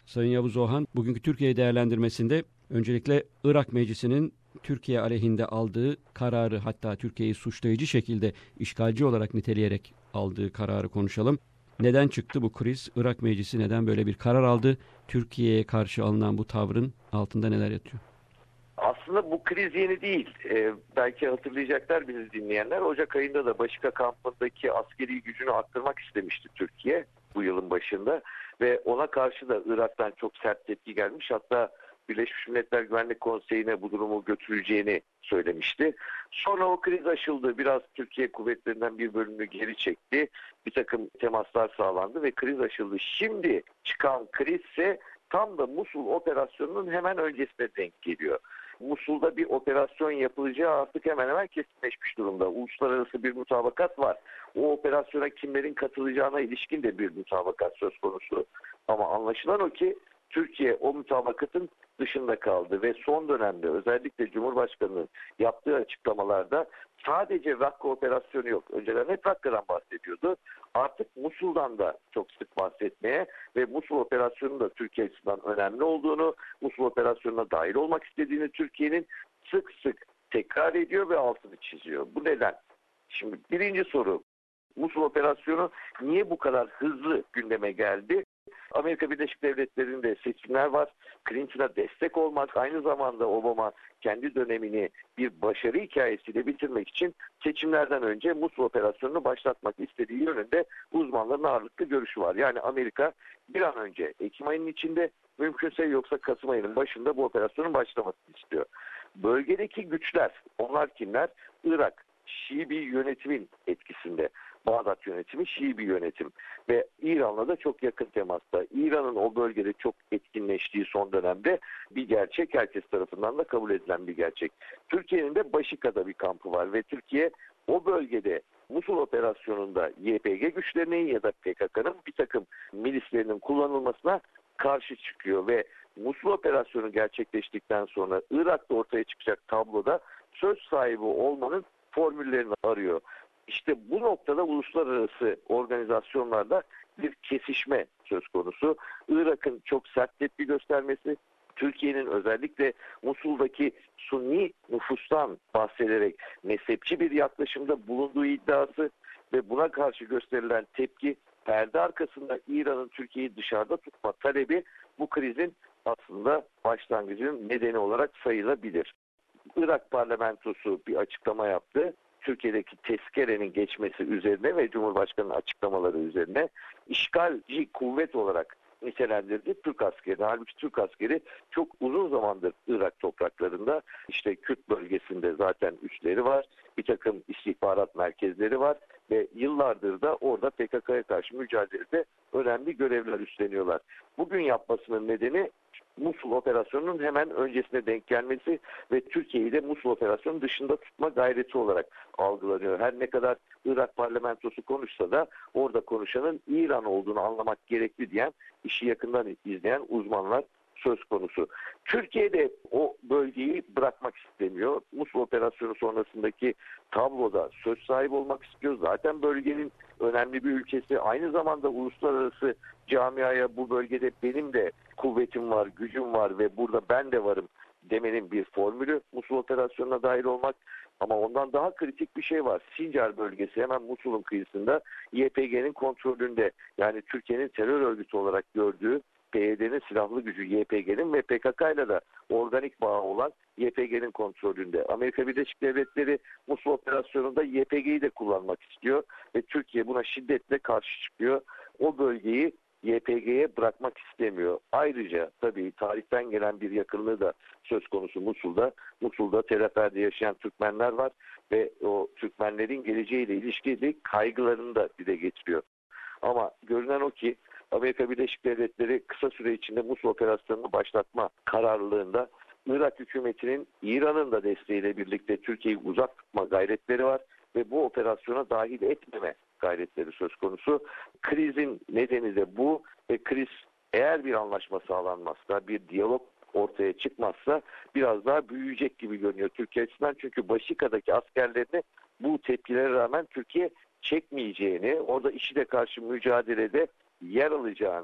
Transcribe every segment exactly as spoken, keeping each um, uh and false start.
Sayın Yavuz Ohan, bugünkü Türkiye değerlendirmesinde öncelikle Irak Meclisi'nin Türkiye aleyhinde aldığı kararı, hatta Türkiye'yi suçlayıcı şekilde işgalci olarak niteleyerek aldığı kararı konuşalım. Neden çıktı bu kriz? Irak Meclisi neden böyle bir karar aldı? Türkiye'ye karşı alınan bu tavrın altında neler yatıyor? Aslında bu kriz yeni değil. Ee, belki hatırlayacaklar bizi dinleyenler. Ocak ayında da Başika kampındaki askeri gücünü arttırmak istemişti Türkiye bu yılın başında. Ve ona karşı da Irak'tan çok sert tepki gelmiş. Hatta Birleşmiş Milletler Güvenlik Konseyi'ne bu durumu götüreceğini söylemişti. Sonra o kriz aşıldı. Biraz Türkiye kuvvetlerinden bir bölümünü geri çekti. Bir takım temaslar sağlandı ve kriz aşıldı. Şimdi çıkan kriz ise tam da Musul operasyonunun hemen öncesine denk geliyor. Musul'da bir operasyon yapılacağı artık hemen hemen kesinleşmiş durumda. Uluslararası bir mutabakat var. O operasyona kimlerin katılacağına ilişkin de bir mutabakat söz konusu. Ama anlaşılan o ki Türkiye o mutabakatın dışında kaldı ve son dönemde özellikle Cumhurbaşkanı'nın yaptığı açıklamalarda sadece Rakka operasyonu yok. Önceden hep Rakka'dan bahsediyordu. Artık Musul'dan da çok sık bahsetmeye ve Musul operasyonunun da Türkiye açısından önemli olduğunu, Musul operasyonuna dahil olmak istediğini Türkiye'nin sık sık tekrar ediyor ve altını çiziyor. Bu neden? Şimdi birinci soru, Musul operasyonu niye bu kadar hızlı gündeme geldi? Amerika Birleşik Devletleri'nde seçimler var. Clinton'a destek olmak, aynı zamanda Obama kendi dönemini bir başarı hikayesiyle bitirmek için seçimlerden önce Musul operasyonunu başlatmak istediği yönünde uzmanların ağırlıklı görüşü var. Yani Amerika bir an önce Ekim ayının içinde, mümkünse yoksa Kasım ayının başında bu operasyonun başlamasını istiyor. Bölgedeki güçler, onlar kimler? Irak, Şii bir yönetimin etkisinde. Bağdat yönetimi Şii bir yönetim ve İran'la da çok yakın temasta. İran'ın o bölgede çok etkinleştiği son dönemde bir gerçek, herkes tarafından da kabul edilen bir gerçek. Türkiye'nin de Başika'da bir kampı var ve Türkiye o bölgede Musul operasyonunda Y P G güçlerinin ya da P K K'nın bir takım milislerinin kullanılmasına karşı çıkıyor ve Musul operasyonu gerçekleştikten sonra Irak'ta ortaya çıkacak tabloda söz sahibi olmanın formüllerini arıyor. İşte bu noktada uluslararası organizasyonlarda bir kesişme söz konusu. Irak'ın çok sert tepki göstermesi, Türkiye'nin özellikle Musul'daki Sunni nüfustan bahsederek mezhepçi bir yaklaşımda bulunduğu iddiası ve buna karşı gösterilen tepki, perde arkasında İran'ın Türkiye'yi dışarıda tutma talebi bu krizin aslında başlangıcının nedeni olarak sayılabilir. Irak parlamentosu bir açıklama yaptı. Türkiye'deki tezkerenin geçmesi üzerine ve Cumhurbaşkanı'nın açıklamaları üzerine işgalci kuvvet olarak nitelendirdi Türk askeri. Halbuki Türk askeri çok uzun zamandır Irak topraklarında, işte Kürt bölgesinde zaten üsleri var, bir takım istihbarat merkezleri var ve yıllardır da orada P K K'ya karşı mücadelede önemli görevler üstleniyorlar. Bugün yapmasının nedeni Musul operasyonunun hemen öncesine denk gelmesi ve Türkiye'yi de Musul operasyonunun dışında tutma gayreti olarak algılanıyor. Her ne kadar Irak parlamentosu konuşsa da orada konuşanın İran olduğunu anlamak gerekli diyen, işi yakından izleyen uzmanlar söz konusu. Türkiye'de o bölgeyi bırakmak istemiyor. Musul operasyonu sonrasındaki tabloda söz sahibi olmak istiyor. Zaten bölgenin önemli bir ülkesi. Aynı zamanda uluslararası camiaya bu bölgede benim de kuvvetim var, gücüm var ve burada ben de varım demenin bir formülü Musul operasyonuna dahil olmak. Ama ondan daha kritik bir şey var. Sincar bölgesi hemen Musul'un kıyısında Y P G'nin kontrolünde. Yani Türkiye'nin terör örgütü olarak gördüğü P Y D'nin silahlı gücü Y P G'nin ve P K K ile de organik bağı olan Y P G'nin kontrolünde. Amerika Birleşik Devletleri Musul operasyonunda Y P G'yi de kullanmak istiyor ve Türkiye buna şiddetle karşı çıkıyor. O bölgeyi Y P G'ye bırakmak istemiyor. Ayrıca tabii tarihten gelen bir yakınlığı da söz konusu Musul'da. Musul'da Telefer'de yaşayan Türkmenler var ve o Türkmenlerin geleceğiyle ilişkili kaygılarını da dile getiriyor. Ama görünen o ki Amerika Birleşik Devletleri kısa süre içinde Musul operasyonunu başlatma kararlılığında. Irak hükümetinin İran'ın da desteğiyle birlikte Türkiye'yi uzak tutma gayretleri var ve bu operasyona dahil etmeme gayretleri söz konusu. Krizin nedeni de bu ve kriz eğer bir anlaşma sağlanmazsa, bir diyalog ortaya çıkmazsa biraz daha büyüyecek gibi görünüyor Türkiye açısından. Çünkü Başika'daki askerlerini bu tepkilere rağmen Türkiye çekmeyeceğini, orada IŞİD'e karşı mücadelede yer alacağını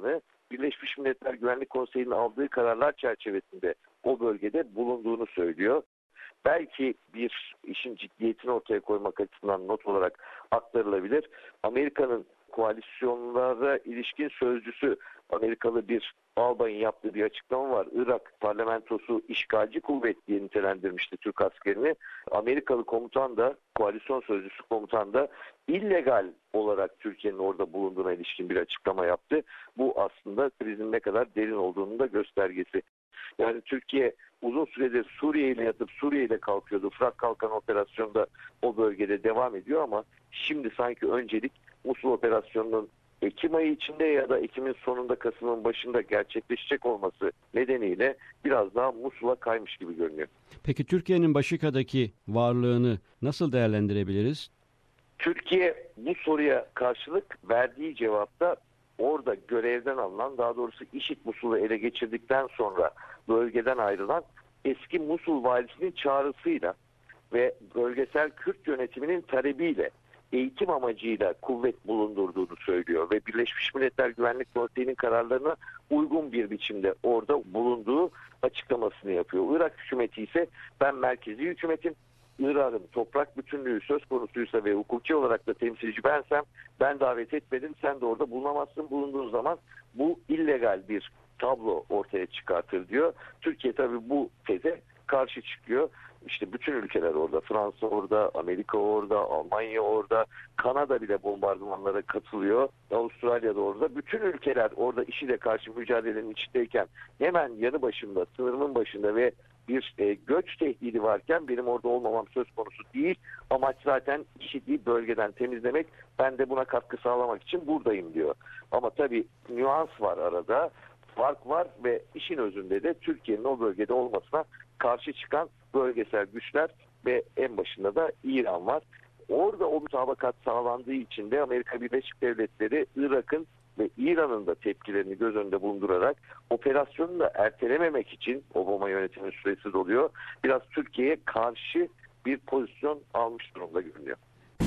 Birleşmiş Milletler Güvenlik Konseyi'nin aldığı kararlar çerçevesinde o bölgede bulunduğunu söylüyor. Belki bir işin ciddiyetini ortaya koymak açısından not olarak aktarılabilir. Amerika'nın koalisyonlara ilişkin sözcüsü, Amerikalı bir albayın yaptığı bir açıklama var. Irak parlamentosu işgalci kuvvet diye nitelendirmişti Türk askerini. Amerikalı komutan da, koalisyon sözcüsü komutan da illegal olarak Türkiye'nin orada bulunduğuna ilişkin bir açıklama yaptı. Bu aslında krizin ne kadar derin olduğunun da göstergesi. Yani Türkiye uzun süredir Suriye ile yatıp Suriye ile kalkıyordu. Fırat Kalkan operasyonu da o bölgede devam ediyor ama şimdi sanki öncelik Musul operasyonunun Ekim ayı içinde ya da Ekim'in sonunda Kasım'ın başında gerçekleşecek olması nedeniyle biraz daha Musul'a kaymış gibi görünüyor. Peki Türkiye'nin Başika'daki varlığını nasıl değerlendirebiliriz? Türkiye bu soruya karşılık verdiği cevapta orada görevden alınan, daha doğrusu IŞİD Musul'u ele geçirdikten sonra bölgeden ayrılan eski Musul valisinin çağrısıyla ve bölgesel Kürt yönetiminin talebiyle eğitim amacıyla kuvvet bulundurduğunu söylüyor ve Birleşmiş Milletler Güvenlik Konseyi'nin kararlarına uygun bir biçimde orada bulunduğu açıklamasını yapıyor. Irak hükümeti ise ben merkezi hükümetim, Irak'ın toprak bütünlüğü söz konusuysa ve hukuki olarak da temsilci bensem ben davet etmedim, sen de orada bulunamazsın, bulunduğun zaman bu illegal bir tablo ortaya çıkartır diyor. Türkiye tabii bu teze karşı çıkıyor. İşte bütün ülkeler orada, Fransa orada, Amerika orada, Almanya orada, Kanada bile bombardımanlara katılıyor, Avustralya da orada. Bütün ülkeler orada IŞİD'e karşı mücadelenin içindeyken hemen yanı başında, sınırımın başında ve bir e, göç tehdidi varken benim orada olmamam söz konusu değil. Amaç zaten IŞİD'i bölgeden temizlemek. Ben de buna katkı sağlamak için buradayım diyor. Ama tabii nüans var arada. Fark var ve işin özünde de Türkiye'nin o bölgede olmasına karşı çıkan bölgesel güçler ve en başında da İran var. Orada o mutabakat sağlandığı için de Amerika Birleşik Devletleri Irak'ın ve İran'ın da tepkilerini göz önünde bulundurarak operasyonu da ertelememek için Obama yönetiminin süresi doluyor. Biraz Türkiye'ye karşı bir pozisyon almış durumda görünüyor.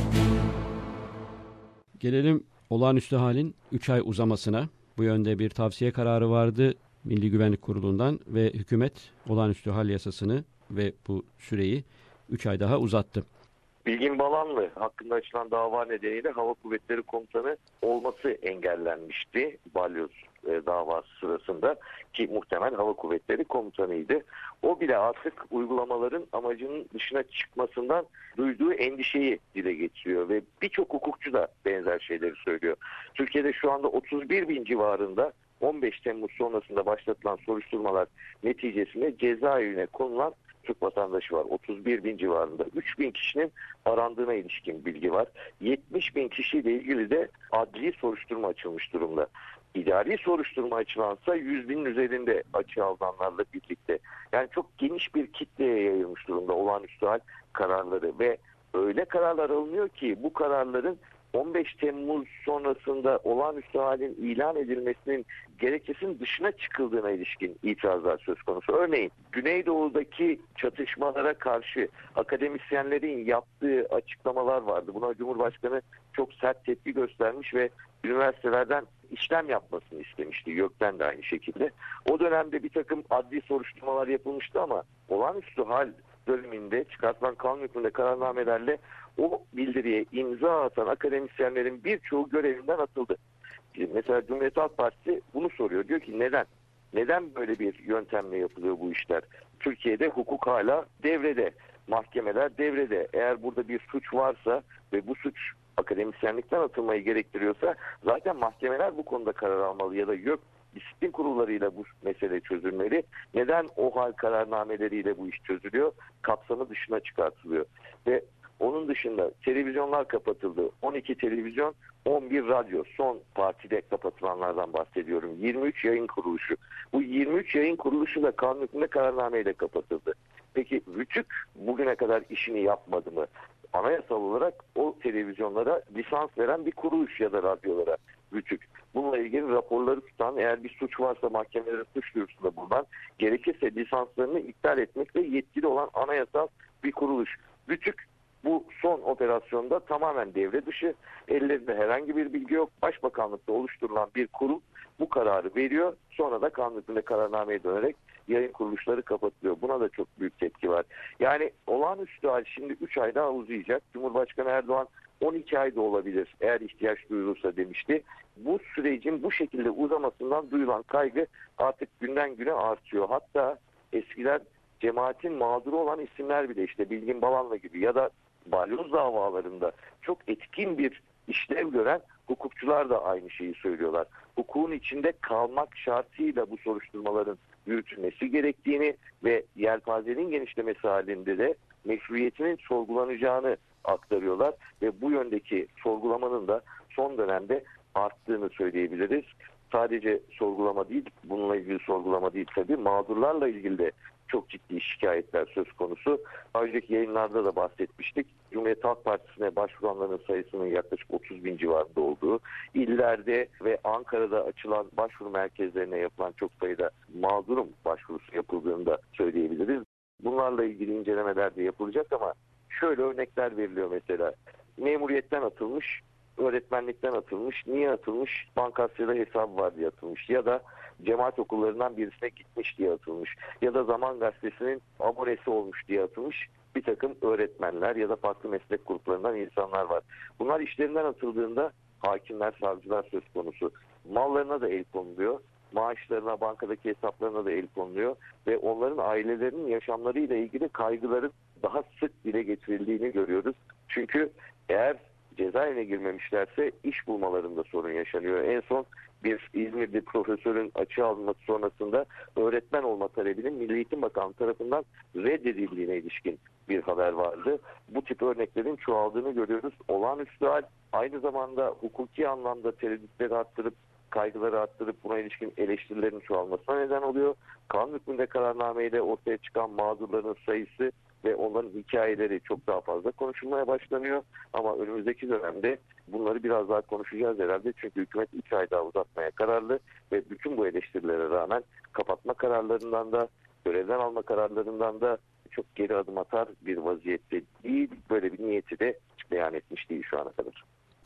Gelelim olağanüstü halin üç ay uzamasına. Bu yönde bir tavsiye kararı vardı Milli Güvenlik Kurulu'ndan ve hükümet olağanüstü hal yasasını ve bu süreyi üç ay daha uzattı. Bilgin Balanlı hakkında açılan dava nedeniyle Hava Kuvvetleri Komutanı olması engellenmişti balyoz e, davası sırasında ki muhtemel Hava Kuvvetleri Komutanıydı. O bile artık uygulamaların amacının dışına çıkmasından duyduğu endişeyi dile getiriyor ve birçok hukukçu da benzer şeyleri söylüyor. Türkiye'de şu anda otuz bir bin civarında on beş Temmuz sonrasında başlatılan soruşturmalar neticesinde cezaevine konulan Türk vatandaşı var. otuz bir bin civarında. üç bin kişinin arandığına ilişkin bilgi var. yetmiş bin kişiyle ilgili de adli soruşturma açılmış durumda. İdari soruşturma açılansa yüz binin üzerinde açığa alınanlarla birlikte. Yani çok geniş bir kitleye yayılmış durumda olağanüstü hal kararları ve öyle kararlar alınıyor ki bu kararların on beş Temmuz sonrasında olağanüstü halin ilan edilmesinin gerekçesinin dışına çıkıldığına ilişkin itirazlar söz konusu. Örneğin Güneydoğu'daki çatışmalara karşı akademisyenlerin yaptığı açıklamalar vardı. Buna Cumhurbaşkanı çok sert tepki göstermiş ve üniversitelerden işlem yapmasını istemişti. YÖK'ten de aynı şekilde. O dönemde bir takım adli soruşturmalar yapılmıştı ama olağanüstü hal döneminde çıkartılan kanun hükmünde kararnamelerle o bildiriye imza atan akademisyenlerin birçoğu görevinden atıldı. Mesela Cumhuriyet Halk Partisi bunu soruyor. Diyor ki neden? Neden böyle bir yöntemle yapılıyor bu işler? Türkiye'de hukuk hala devrede. Mahkemeler devrede. Eğer burada bir suç varsa ve bu suç akademisyenlikten atılmayı gerektiriyorsa zaten mahkemeler bu konuda karar almalı ya da YÖK disiplin kurullarıyla bu mesele çözülmeli. Neden o hal kararnameleriyle bu iş çözülüyor? Kapsamı dışına çıkartılıyor. Ve onun dışında televizyonlar kapatıldı. on iki televizyon, on bir radyo. Son partide kapatılanlardan bahsediyorum. yirmi üç yayın kuruluşu. Bu yirmi üç yayın kuruluşu da kanun hükmünde kararnameyle kapatıldı. Peki RTÜK bugüne kadar işini yapmadı mı? Anayasal olarak o televizyonlara lisans veren bir kuruluş ya da radyolara RTÜK. Bununla ilgili raporları tutan, eğer bir suç varsa mahkemelere suç duyurusunda bulunan, gerekirse lisanslarını iptal etmekle yetkili olan anayasal bir kuruluş. RTÜK Bu son operasyonda tamamen devre dışı, ellerinde herhangi bir bilgi yok. Başbakanlıkta oluşturulan bir kurum bu kararı veriyor. Sonra da kanun hükmünde kararnameye dönerek yayın kuruluşları kapatılıyor. Buna da çok büyük tepki var. Yani olağanüstü hal şimdi üç ay daha uzayacak. Cumhurbaşkanı Erdoğan on iki ay da olabilir eğer ihtiyaç duyulursa demişti. Bu sürecin bu şekilde uzamasından duyulan kaygı artık günden güne artıyor. Hatta eskiden cemaatin mağduru olan isimler bile işte Bilgin Balanlı gibi ya da balyoz davalarında çok etkin bir işlev gören hukukçular da aynı şeyi söylüyorlar. Hukukun içinde kalmak şartıyla bu soruşturmaların yürütülmesi gerektiğini ve yelpazenin genişlemesi halinde de meşruiyetinin sorgulanacağını aktarıyorlar ve bu yöndeki sorgulamanın da son dönemde arttığını söyleyebiliriz. Sadece sorgulama değil, bununla ilgili sorgulama değil tabii, mağdurlarla ilgili de çok ciddi şikayetler söz konusu. Önceki yayınlarda da bahsetmiştik. Cumhuriyet Halk Partisi'ne başvuranların sayısının yaklaşık otuz bin civarında olduğu, illerde ve Ankara'da açılan başvuru merkezlerine yapılan çok sayıda mağdurum başvurusu yapıldığını da söyleyebiliriz. Bunlarla ilgili incelemeler de yapılacak ama şöyle örnekler veriliyor mesela. Memuriyetten atılmış, öğretmenlikten atılmış, niye atılmış? Bankasya'da hesabı var diye atılmış ya da cemaat okullarından birisine gitmiş diye atılmış ya da Zaman Gazetesi'nin abonesi olmuş diye atılmış bir takım öğretmenler ya da farklı meslek gruplarından insanlar var. Bunlar işlerinden atıldığında hakimler, savcılar söz konusu. Mallarına da el konuluyor. Maaşlarına, bankadaki hesaplarına da el konuluyor ve onların ailelerinin yaşamlarıyla ilgili kaygıların daha sık dile getirildiğini görüyoruz. Çünkü eğer cezaevine girmemişlerse iş bulmalarında sorun yaşanıyor. En son bir İzmir'de profesörün açığa alınması sonrasında öğretmen olma talebinin Milli Eğitim Bakanlığı tarafından reddedildiğine ilişkin bir haber vardı. Bu tip örneklerin çoğaldığını görüyoruz. Olağanüstü hal aynı zamanda hukuki anlamda tereddütleri arttırıp, kaygıları arttırıp buna ilişkin eleştirilerin çoğalmasına neden oluyor. Kanun hükmünde kararnameyle ortaya çıkan mağdurların sayısı ve onların hikayeleri çok daha fazla konuşulmaya başlanıyor. Ama önümüzdeki dönemde bunları biraz daha konuşacağız herhalde. Çünkü hükümet iki ay daha uzatmaya kararlı ve bütün bu eleştirilere rağmen kapatma kararlarından da, görevden alma kararlarından da çok geri adım atar bir vaziyette değil. Böyle bir niyeti de beyan etmiş değil şu ana kadar.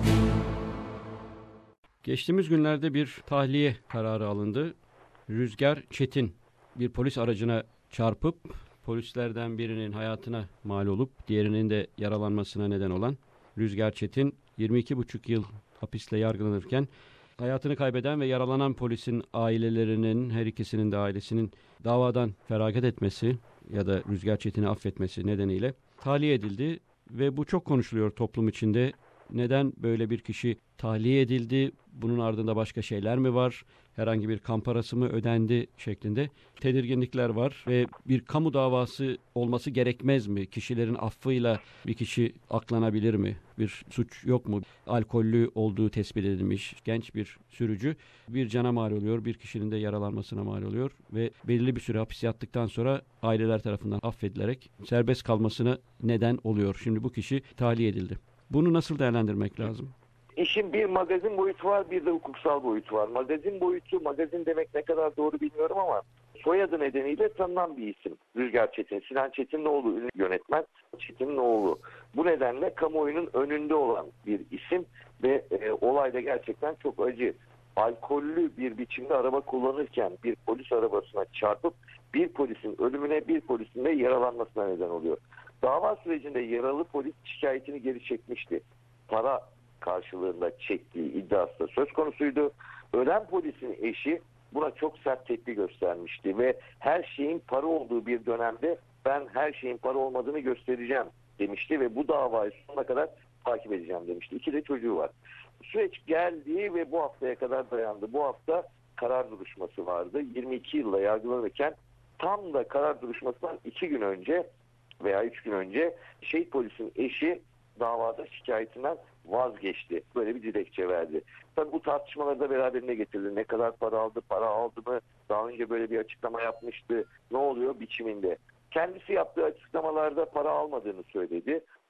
Geçtiğimiz günlerde bir tahliye kararı alındı. Rüzgar Çetin bir polis aracına çarpıp polislerden birinin hayatına mal olup diğerinin de yaralanmasına neden olan Rüzgar Çetin yirmi iki buçuk yıl hapisle yargılanırken hayatını kaybeden ve yaralanan polisin ailelerinin, her ikisinin de ailesinin davadan feragat etmesi ya da Rüzgar Çetin'i affetmesi nedeniyle tahliye edildi ve bu çok konuşuluyor toplum içinde. Neden böyle bir kişi tahliye edildi? Bunun ardında başka şeyler mi var? Herhangi bir kan parası mı ödendi şeklinde tedirginlikler var ve bir kamu davası olması gerekmez mi? Kişilerin affıyla bir kişi aklanabilir mi? Bir suç yok mu? Alkollü olduğu tespit edilmiş genç bir sürücü bir cana mal oluyor, bir kişinin de yaralanmasına mal oluyor ve belirli bir süre hapis yattıktan sonra aileler tarafından affedilerek serbest kalmasına neden oluyor. Şimdi bu kişi tahliye edildi. Bunu nasıl değerlendirmek lazım? İşin bir magazin boyutu var, bir de hukuksal boyutu var. Magazin boyutu, magazin demek ne kadar doğru bilmiyorum ama soyadı nedeniyle tanınan bir isim. Rüzgar Çetin, Sinan Çetinoğlu ünlü yönetmen Çetinoğlu. Bu nedenle kamuoyunun önünde olan bir isim ve e, olayda gerçekten çok acı. Alkollü bir biçimde araba kullanırken bir polis arabasına çarpıp bir polisin ölümüne, bir polisin de yaralanmasına neden oluyor. Dava sürecinde yaralı polis şikayetini geri çekmişti. Para karşılığında çektiği iddiası da söz konusuydu. Ölen polisin eşi buna çok sert tepki göstermişti ve her şeyin para olduğu bir dönemde ben her şeyin para olmadığını göstereceğim demişti ve bu davayı sonuna kadar takip edeceğim demişti. İki de çocuğu var. Süreç geldi ve bu haftaya kadar dayandı. Bu hafta karar duruşması vardı. yirmi iki yılla yargılanırken tam da karar duruşmasından iki gün önce veya üç gün önce şehit polisin eşi davada şikayetinden vazgeçti. Böyle bir dilekçe verdi. Tabii bu tartışmaları da beraberine getirdi. Ne kadar para aldı, para aldı mı? Daha önce böyle bir açıklama yapmıştı. Ne oluyor biçiminde? Kendisi yaptığı açıklamalarda para almadığını söyledi.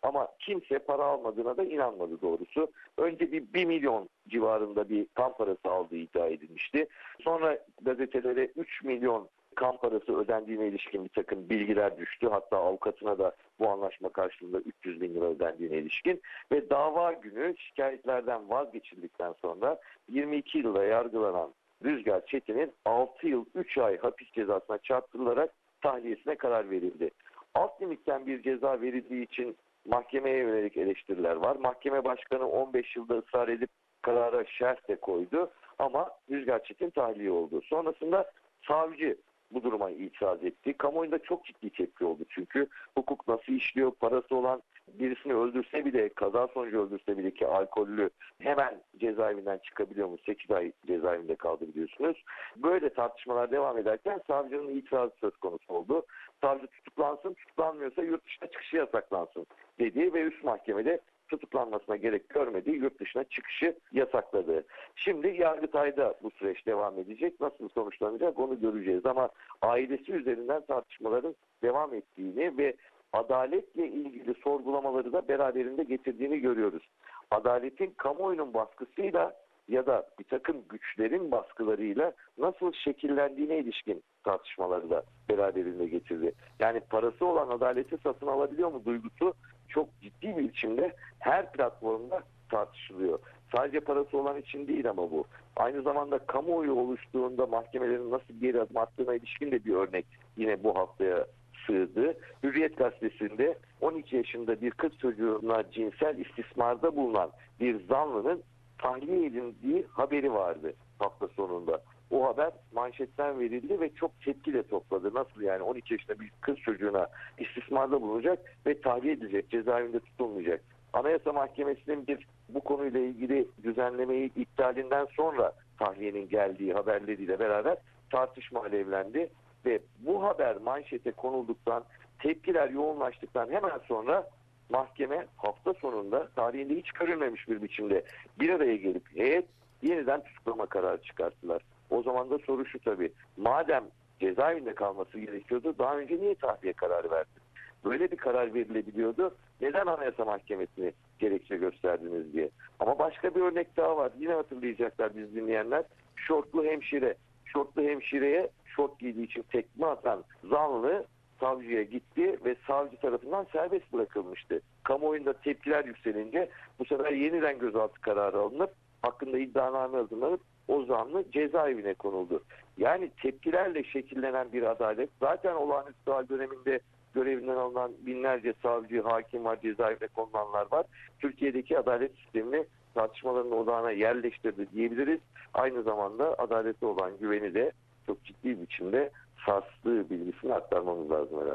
Ama kimse para almadığına da inanmadı doğrusu. Önce bir 1 milyon civarında bir kan parası aldığı iddia edilmişti. Sonra gazetelere üç milyon kan parası ödendiğine ilişkin bir takım bilgiler düştü. Hatta avukatına da bu anlaşma karşılığında üç yüz bin lira ödendiğine ilişkin. Ve dava günü şikayetlerden vazgeçildikten sonra yirmi iki yılda yargılanan Rüzgar Çetin'in altı yıl üç ay hapis cezasına çarptırılarak tahliyesine karar verildi. Alt limitten bir ceza verildiği için mahkemeye yönelik eleştiriler var. Mahkeme başkanı on beş yılda ısrar edip karara şerh de koydu ama Rüzgar Çetin tahliye oldu. Sonrasında savcı bu duruma itiraz etti. Kamuoyunda çok ciddi tepki oldu çünkü hukuk nasıl işliyor, parası olan birisini öldürse bile, kaza sonucu öldürse bile ki alkollü hemen cezaevinden çıkabiliyor mu? sekiz ay cezaevinde kaldı biliyorsunuz. Böyle tartışmalar devam ederken savcının itirazı söz konusu oldu. Savcı tutuklansın, tutuklanmıyorsa yurt dışına çıkışı yasaklansın dedi ve üst mahkemede tutuklanmasına gerek görmediği yurt dışına çıkışı yasakladı. Şimdi Yargıtay'da bu süreç devam edecek. Nasıl sonuçlanacak onu göreceğiz ama ailesi üzerinden tartışmaların devam ettiğini ve adaletle ilgili sorgulamaları da beraberinde getirdiğini görüyoruz. Adaletin kamuoyunun baskısıyla ya da bir takım güçlerin baskılarıyla nasıl şekillendiğine ilişkin tartışmaları da beraberinde getirdi. Yani parası olan adaleti satın alabiliyor mu duygusu çok ciddi bir biçimde her platformda tartışılıyor. Sadece parası olan için değil ama bu. Aynı zamanda kamuoyu oluştuğunda mahkemelerin nasıl geri adım attığına ilişkin de bir örnek yine bu haftaya sığdı. Hürriyet gazetesinde on iki yaşında bir kız çocuğuna cinsel istismarda bulunan bir zanlının tahliye edildiği haberi vardı hafta sonunda. O haber manşetten verildi ve çok tepki de topladı. Nasıl yani on iki yaşında bir kız çocuğuna istismarda bulunacak ve tahliye edilecek, cezaevinde tutulmayacak. Anayasa Mahkemesi'nin bir bu konuyla ilgili düzenlemeyi iptalinden sonra tahliyenin geldiği haberleriyle beraber tartışma alevlendi ve bu haber manşete konulduktan, tepkiler yoğunlaştıktan hemen sonra mahkeme hafta sonunda tarihinde hiç görülmemiş bir biçimde bir araya gelip heyet yeniden tutuklama kararı çıkarttılar. O zaman da soru şu tabii, madem cezaevinde kalması gerekiyordu daha önce niye tahliye kararı verdi? Böyle bir karar verilebiliyordu. Neden Anayasa Mahkemesi'ni gerekçe gösterdiniz diye. Ama başka bir örnek daha var. Yine hatırlayacaklar biz dinleyenler. Şortlu hemşire. Şortlu hemşireye şort giydiği için tekme atan zanlı savcıya gitti ve savcı tarafından serbest bırakılmıştı. Kamuoyunda tepkiler yükselince bu sefer yeniden gözaltı kararı alınıp hakkında iddianame hazırlanıp o zanlı cezaevine konuldu. Yani tepkilerle şekillenen bir adalet, zaten olağanüstü hal döneminde görevinden alınan binlerce savcı, hakim var, cezaevine konulanlar var. Türkiye'deki adalet sistemini tartışmaların odağına yerleştirdi diyebiliriz. Aynı zamanda adalete olan güveni de çok ciddi bir biçimde sarstığı bilgisini aktarmamız lazım herhalde.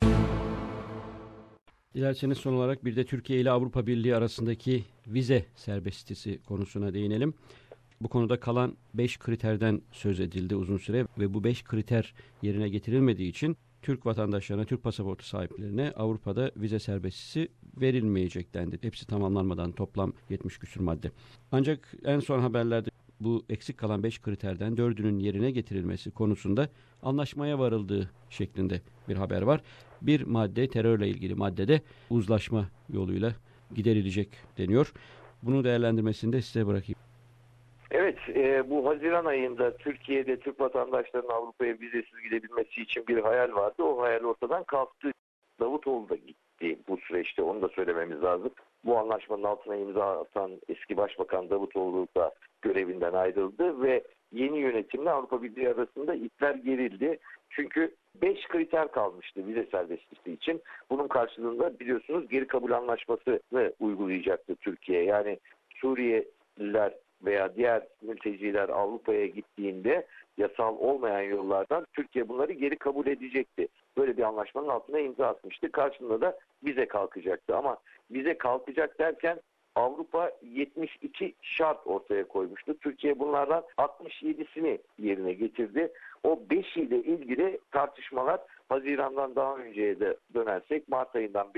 Dilerseniz son olarak bir de Türkiye ile Avrupa Birliği arasındaki vize serbestisi konusuna değinelim. Bu konuda kalan beş kriterden söz edildi uzun süre ve bu beş kriter yerine getirilmediği için Türk vatandaşlarına, Türk pasaportu sahiplerine Avrupa'da vize serbestisi verilmeyecek dendi. Hepsi tamamlanmadan toplam yetmiş küsur madde. Ancak en son haberlerde bu eksik kalan beş kriterden dördünün yerine getirilmesi konusunda anlaşmaya varıldığı şeklinde bir haber var. Bir madde, terörle ilgili maddede uzlaşma yoluyla giderilecek deniyor. Bunu değerlendirmesini de size bırakayım. Evet, e, bu Haziran ayında Türkiye'de Türk vatandaşlarının Avrupa'ya vizesiz gidebilmesi için bir hayal vardı. O hayal ortadan kalktı. Davutoğlu da gitti bu süreçte, onu da söylememiz lazım. Bu anlaşmanın altına imza atan eski Başbakan Davutoğlu da görevinden ayrıldı ve yeni yönetimle Avrupa Birliği arasında ipler gerildi. Çünkü beş kriter kalmıştı vize serbestisi için. Bunun karşılığında biliyorsunuz geri kabul anlaşmasını uygulayacaktı Türkiye. Yani Suriyeliler veya diğer mülteciler Avrupa'ya gittiğinde yasal olmayan yollardan Türkiye bunları geri kabul edecekti. Böyle bir anlaşmanın altına imza atmıştı. Karşılığında da vize kalkacaktı. Ama vize kalkacak derken Avrupa yetmiş iki şart ortaya koymuştu. Türkiye bunlardan altmış yedisini yerine getirdi. O beşiyle ilgili tartışmalar Haziran'dan daha önceye de dönersek Mart ayından beri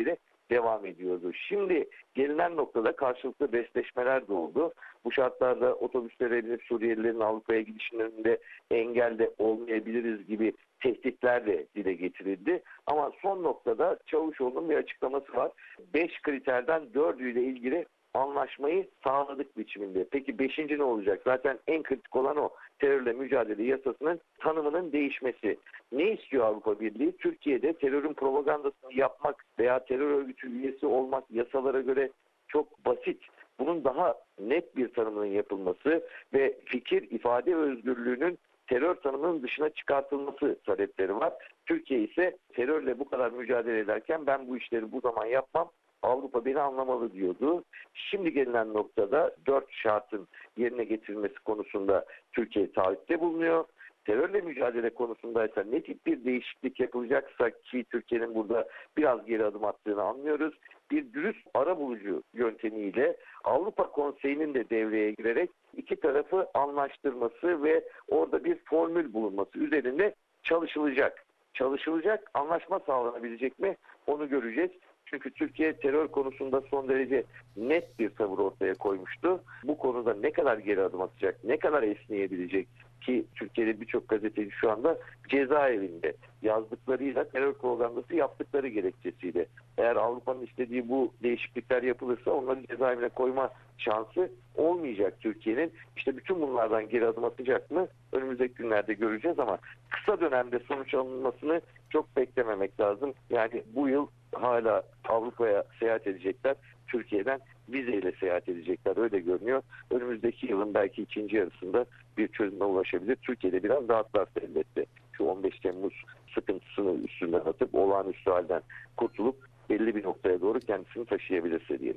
devam ediyordu. Şimdi gelinen noktada karşılıklı besleşmeler de oldu. Bu şartlarda otobüslere binip Suriyelilerin Avrupa'ya gidişinin önünde engel de olmayabiliriz gibi tehditler de dile getirildi. Ama son noktada Çavuşoğlu'nun bir açıklaması var. Beş kriterden dördüyle ilgili anlaşmayı sağladık biçiminde. Peki beşinci ne olacak? Zaten en kritik olan o. Terörle mücadele yasasının tanımının değişmesi. Ne istiyor Avrupa Birliği? Türkiye'de terörün propagandasını yapmak veya terör örgütü üyesi olmak yasalara göre çok basit. Bunun daha net bir tanımının yapılması ve fikir ifade özgürlüğünün terör tanımının dışına çıkartılması talepleri var. Türkiye ise terörle bu kadar mücadele ederken ben bu işleri bu zaman yapmam, Avrupa beni anlamalı diyordu. Şimdi gelinen noktada dört şartın yerine getirilmesi konusunda Türkiye taahhütte bulunuyor. Terörle mücadele konusunda ise ne tip bir değişiklik yapılacaksa ki Türkiye'nin burada biraz geri adım attığını anlıyoruz. Bir dürüst arabulucu yöntemiyle Avrupa Konseyi'nin de devreye girerek iki tarafı anlaştırması ve orada bir formül bulunması üzerinde çalışılacak. Çalışılacak, anlaşma sağlanabilecek mi? Onu göreceğiz. Çünkü Türkiye terör konusunda son derece net bir tavır ortaya koymuştu. Bu konuda ne kadar geri adım atacak, ne kadar esneyebilecek ki Türkiye'de birçok gazeteci şu anda cezaevinde yazdıklarıyla terör propagandası yaptıkları gerekçesiyle. Eğer Avrupa'nın istediği bu değişiklikler yapılırsa onları cezaevine koyma şansı olmayacak Türkiye'nin. İşte bütün bunlardan geri adım atacak mı? Önümüzdeki günlerde göreceğiz ama kısa dönemde sonuç alınmasını çok beklememek lazım. Yani bu yıl hala Avrupa'ya seyahat edecekler. Türkiye'den vizeyle seyahat edecekler. Öyle görünüyor. Önümüzdeki yılın belki ikinci yarısında bir çözüme ulaşabilir. Türkiye'de biraz rahatlarsa elbette. Şu on beş Temmuz sıkıntısını üstünden atıp olağanüstü halden kurtulup belli bir noktaya doğru kendisini taşıyabilirse diyelim.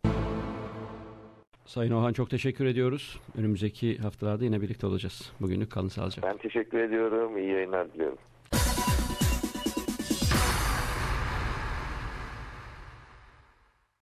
Sayın Ohan çok teşekkür ediyoruz. Önümüzdeki haftalarda yine birlikte olacağız. Bugünlük kalın sağlıcakla. Ben teşekkür ediyorum. İyi yayınlar diliyorum.